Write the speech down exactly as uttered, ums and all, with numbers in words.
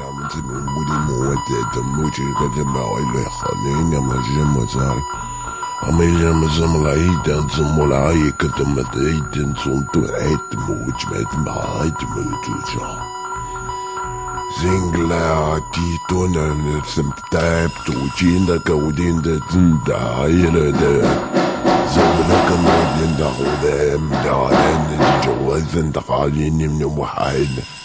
نعمل ولي مودة موجي قد ما ويلي خلينا ما جمع زار أما جمع زم العيد زم العيد كتم العيد صنتو عيد موج مات معايد موجوجا زنجلا تيتونا نرسم تاب توجينا كودين دا زندا عيلا دا زولا كمودين دا غلام دا عالين جوازن دا قالين من وحاين